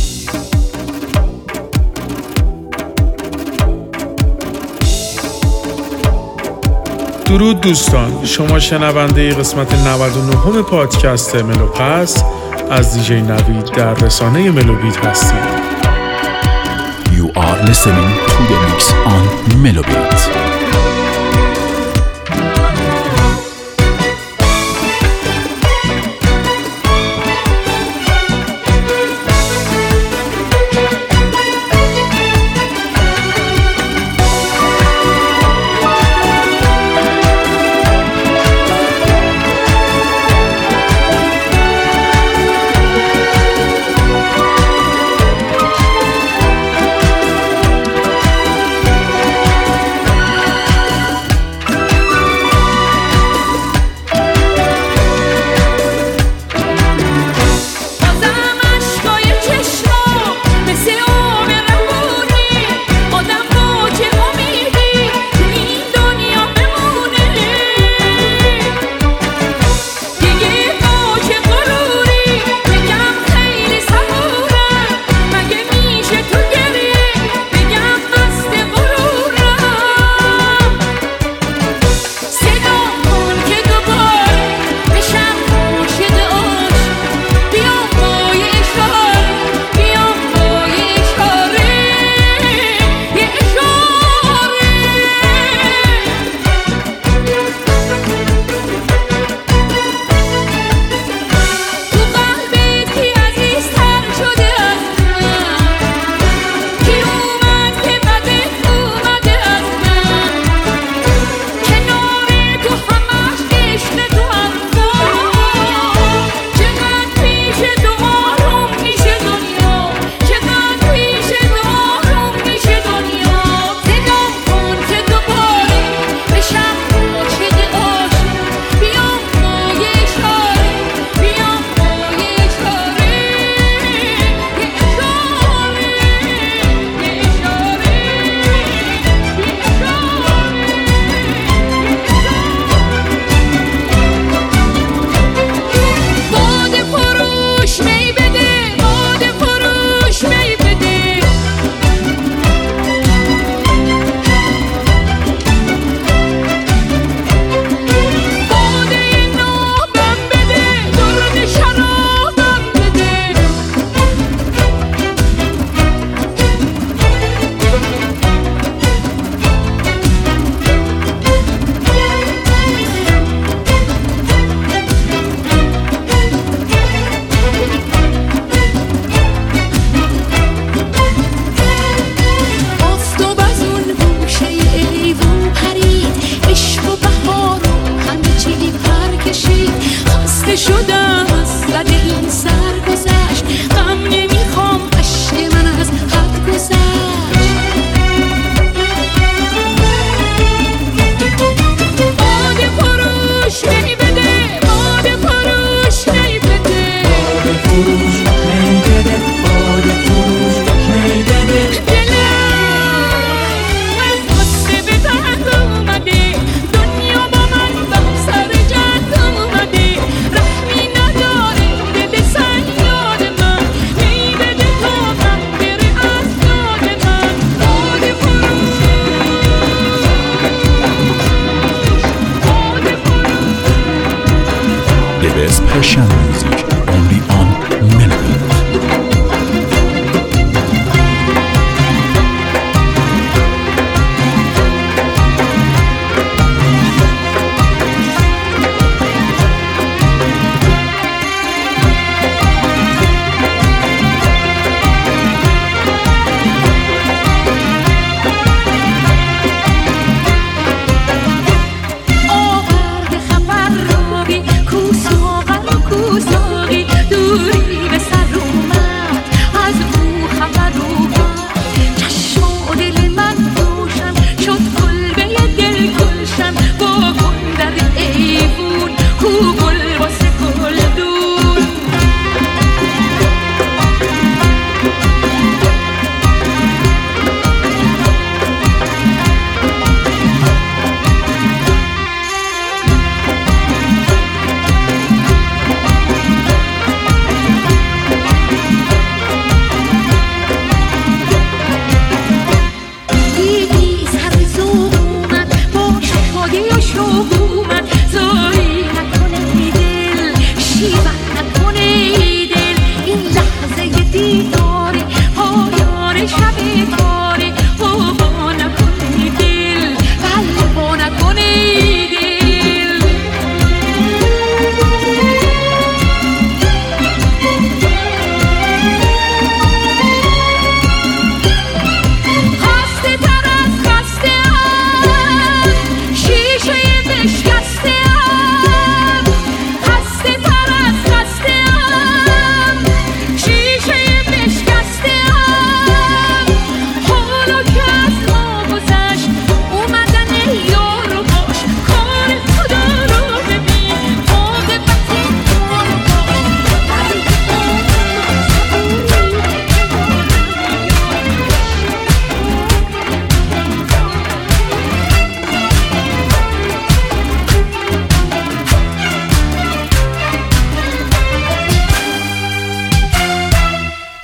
درود دوستان، شما شنونده قسمت 99 پادکست ملوپس از دیجی نوید در رسانه ملوبیت هستید. You are listening to the mix on Melobit.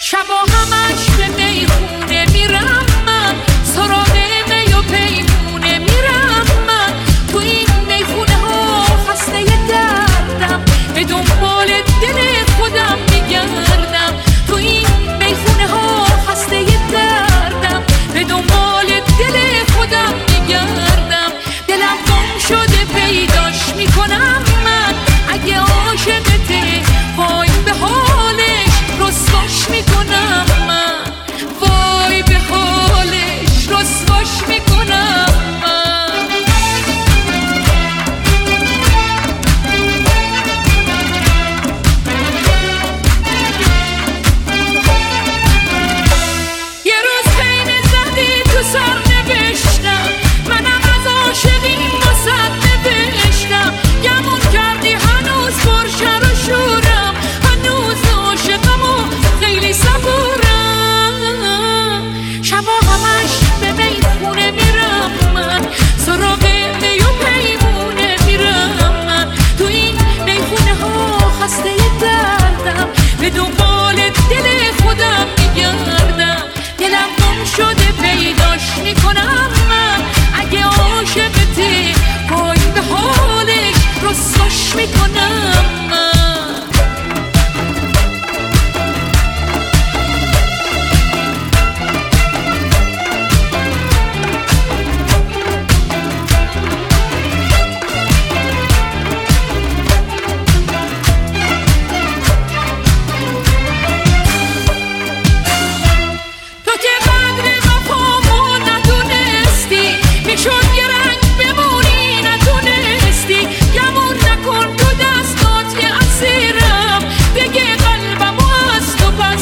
شبا همش به میخونه میرم من، سراغ می و پیمونه میرم من. تو این میخونه ها خسته دردم، به دنبال دل خودم میگردم. تو این میخونه ها خسته دردم، به دنبال دل خودم میگردم. دلم گم شده پیداش میکنم من، اگه عاشقته وای به حالش رسواش میکنم من، وای به حالش رسواش میکنم من. یه روز خیلی زدی تو سر نوشتم، منم از عاشقی واسد نوشتم. گمون کردی هنوز پرشر و شورم، هنوز عاشقم و خیلی صبورم. شبا همش به میخونه میرم من، سراغ می و پیمونه میرم من. تو این میخونه ها خسته دردم، به دنبال دل خودم میگردم. دلم گم شده پیداش میکنم من، اگه عاشقتی وای به حالش رسواش میکنم من. تو که قدر وفامو ندونستی، میشد یه رنگ بمونی نتونستی. گمون نکن تو دستات که اسیرم، دیگه قلبمو از تو پس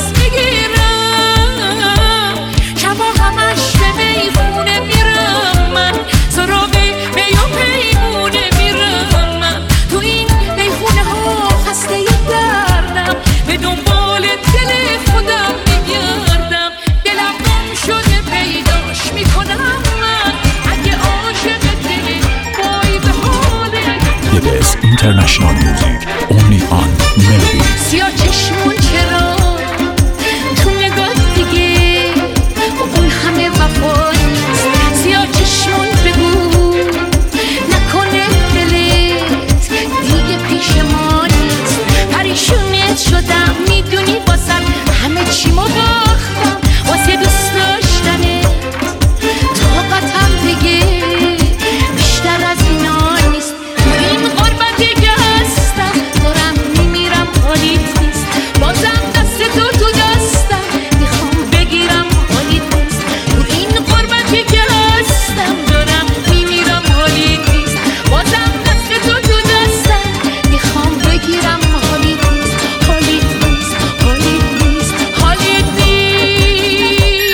میگیرم. شبا همش به میخونه میرم من، سراغ می و پیمونه میرم من. تو این میخونه ها خسته دردم، به دنبال دل خودم میگردم. دلم گم شده پیداش میکنم من، اگه عاشقتی وای به حالش. The best international music only on Melody. سیاه چشمون چرا تو نگاه دیگه اون همه وفا نیست. سیاه چشمون بگو نکنه دلت دیگه پیش ما نیست. پریشونت شدم میدونی واسم همه چیمو باختم، واسه دوست داشتنت طاقتم دیگه بیشتر از اینا نیست. تو این غربتی که هستم دارم میمیرم حالیت نیست. بازم دست تو دستم میخوام بگیرم حالیت نیست. تو این غربتی که هستم دارم میمیرم حالیت نیست. بازم دست تو دستم میخوام بگیرم حالیت نیست. حالیت نیست، حالیت نیست، حالیت نیست.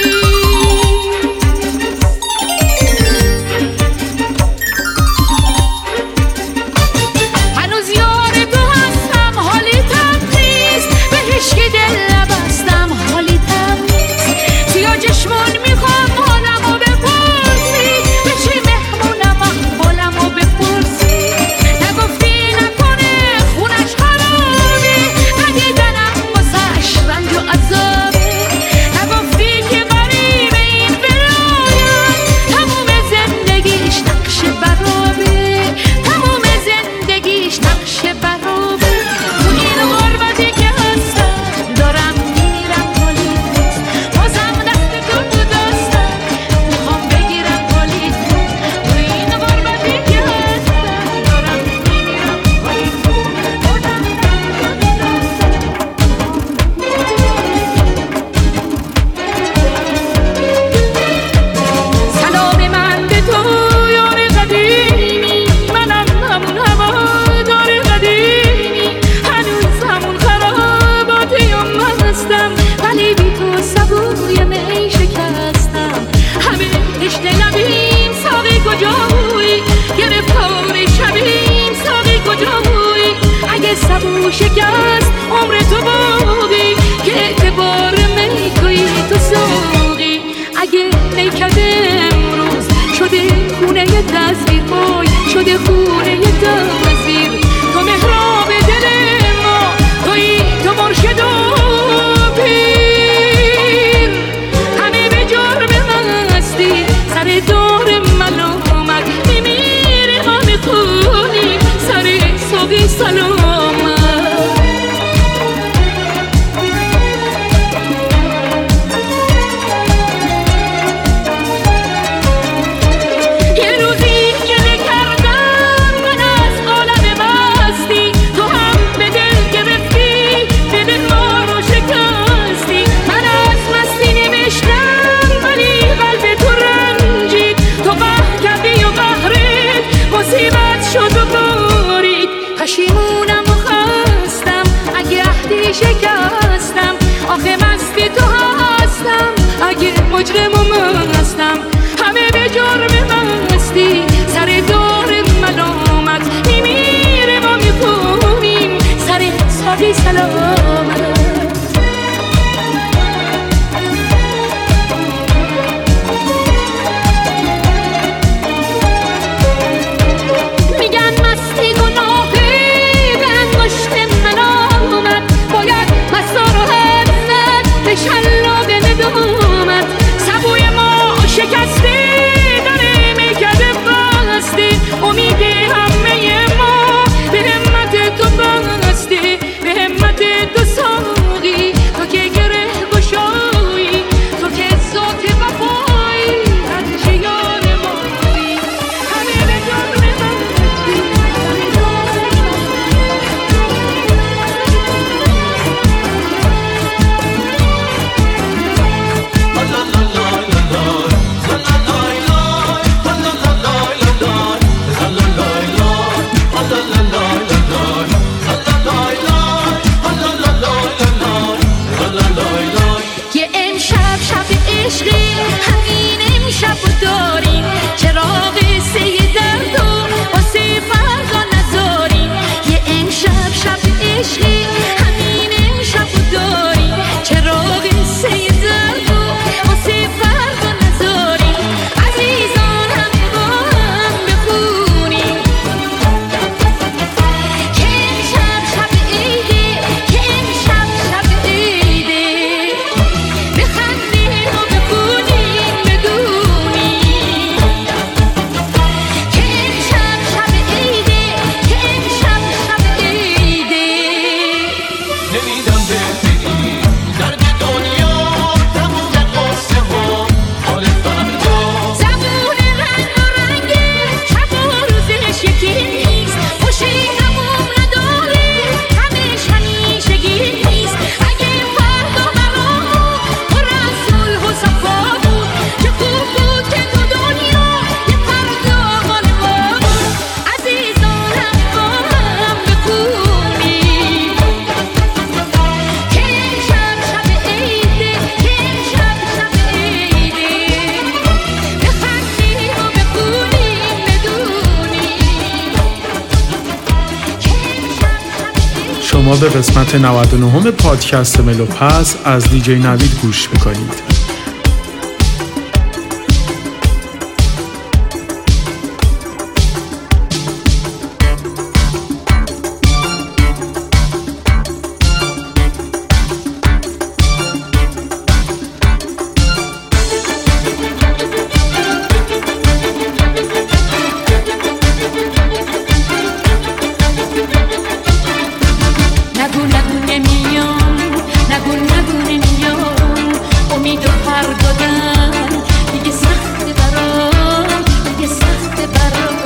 عشقی همین امشب داریم چراغ سه درد و واسه فردا نذاریم یه امشب شب عشقی همین امشب داریم چراغ سه درد و واسه فردا نذاریم عزیزان همه با هم بخونیم که امشب شب عیده که امشب شب عیده بخندیم و بخونیم بدونیم که امشب شب عیده که امشب شب عیده نمیدم بهتری درد دنیا تموم قصه ها حال فهم دار زبون رنگ و رنگه شب و روزش یکی نیست خوشی تموم نداره همش همیشگی نیست اگه فردا برامون پر از صلح و صفا بود چه خوب بود که تو دنیا یه فردا مال ما بود عزیزان همه با هم بخونیم که امشب شب عیده که امشب شب عیده بخندیم و بخونیم بدونیم که امشب شب شما به قسمت 99 پادکست ملوپس از دیجی نوید گوش میکنید. نگو نگو نمیام نگو نگو نمیام امید و پر دادن دیگه سخت برام دیگه سخت برام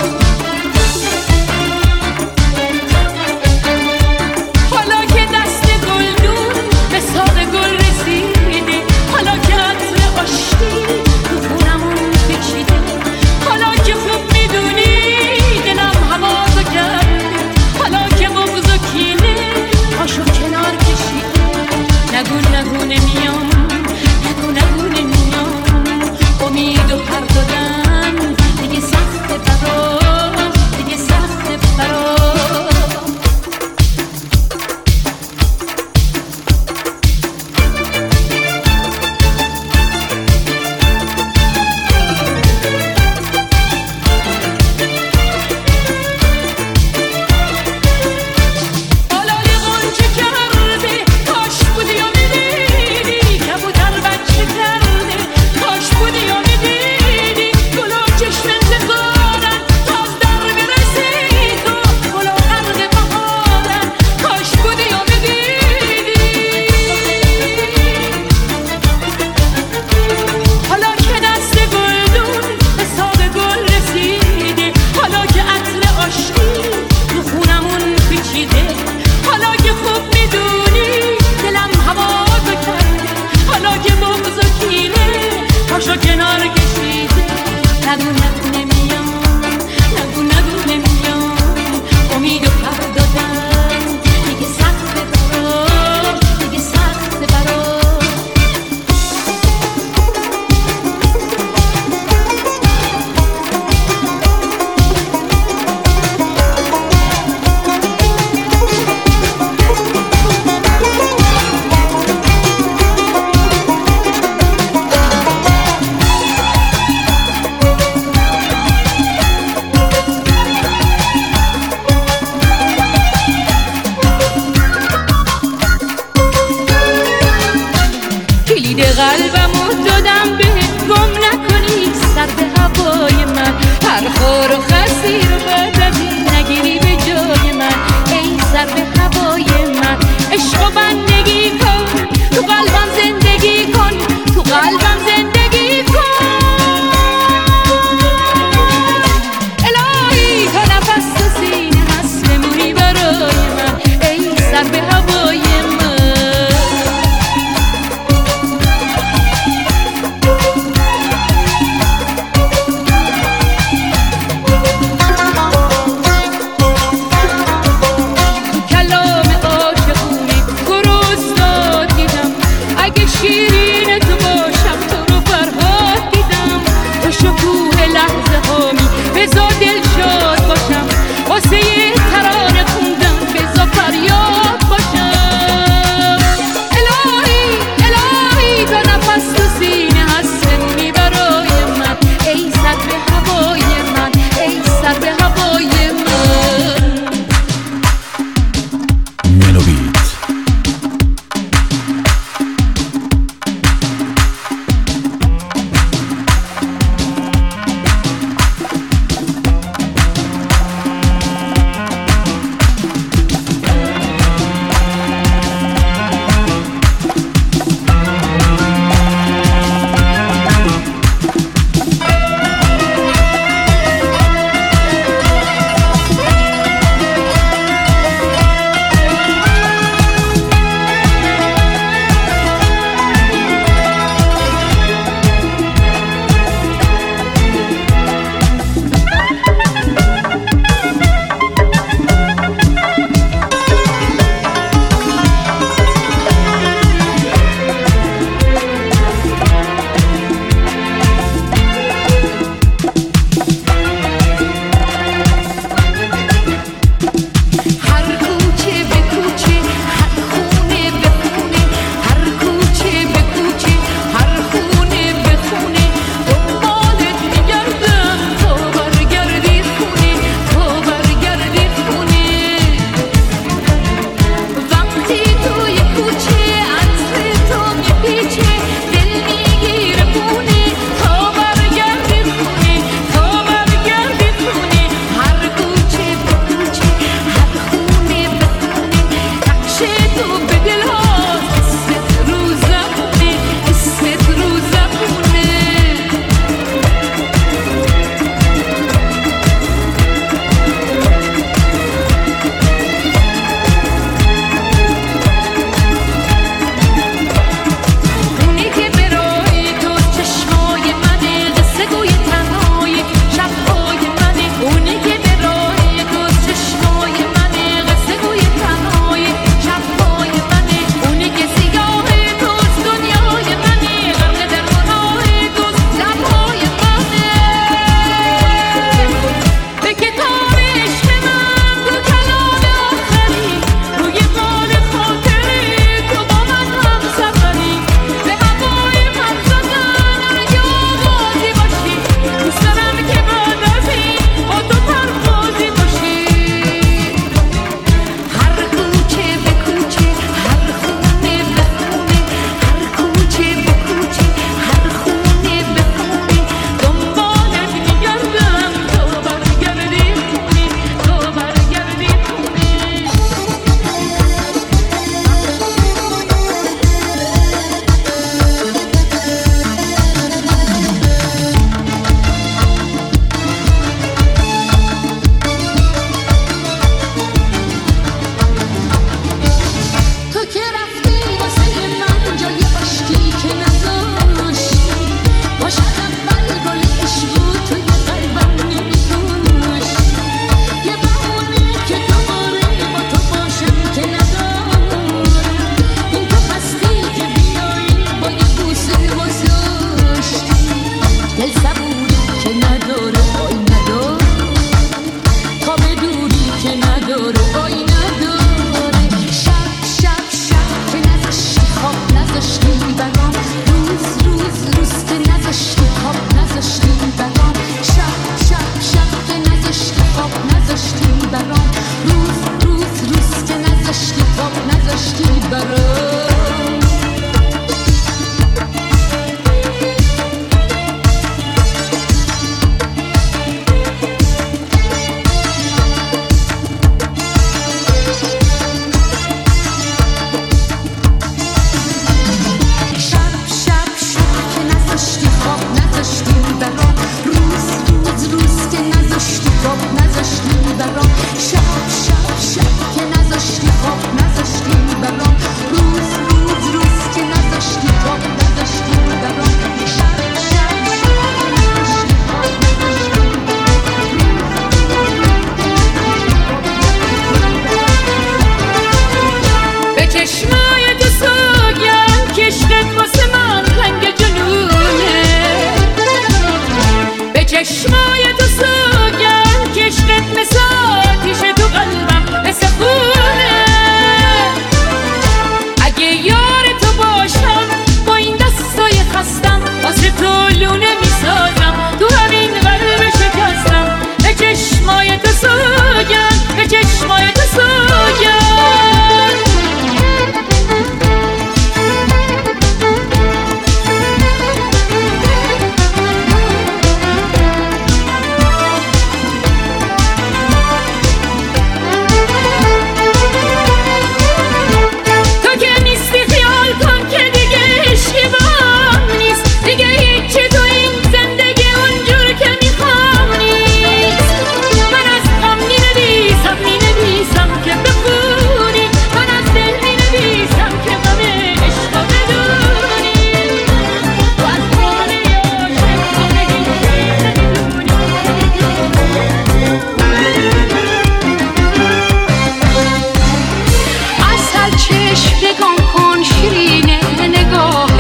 حالا که دست گلدون به ساق گل رسیده حالا که عطر آشتی تو خونمون پیچیده حالا که خوب میدونی دلم هوازو کرده حالا که بغض و کینه پاشو کنار کشیده نگو نگو نمیام نگو نگو نمیام امید و پر دادن دیگه سخت برام دیگه سخت برام آلاله غنچه کرده کاش بودی و میدیدی کبوتر بچه کرده کاش بودی و میدیدی گلا چشم انتظارن تاز در برسی تو گلا غرق بهارن کاش بودی و میدیدی حالا که دست گلدون به ساق گل رسیده حالا که عطر آشتی تو خونمون پیچیده حالا که خوب میدونی دلم هوازو کرده حالا که بغض و کینه پاشو کنار کشیده نگو نگو نمیام نگو نگو نمیام امید و پر دادن دیگه سخت برام دیگه سخت برام کلید قلبمو دادم بهت گم نکنی سر به هوای من هر خور و خسی رو بعد از این نگیری به جای من ای سر به هوای من عشق و بندگی کن تو قلبم زندگی کن تو قلبم زندگی کن الهی تا نفس تو سینه هست بمونی برای من ای سر به هوای من تو کلام عاشقونه گروز دادیدم اگه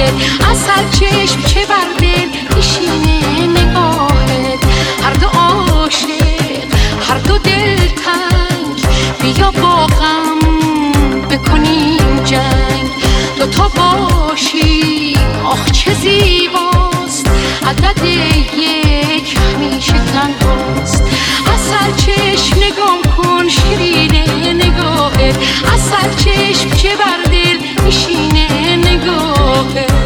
اصل چشم چه بر دل میشینه نگاهت هر دو عاشق هر دو دلتنگ بیا با غم بکنیم جنگ دوتا باشی آخ چه زیباست عدد یک همیشه تنهاست اصل چشم نگام کن شیرینه نگاهت اصل چشم چه بر دل میشینه نگاهت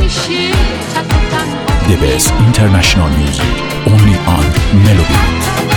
The best international music only on Melody.